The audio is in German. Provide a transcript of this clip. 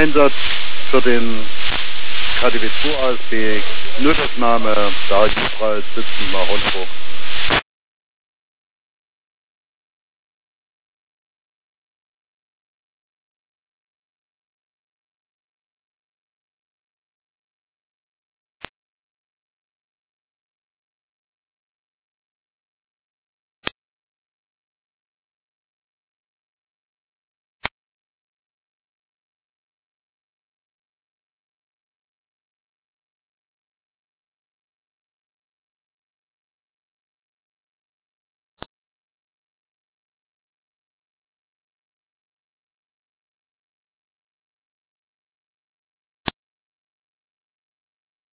Einsatz für den KTW 2 ASB, Notaufnahme, da Jubral, Sitzen, Maronnenburg.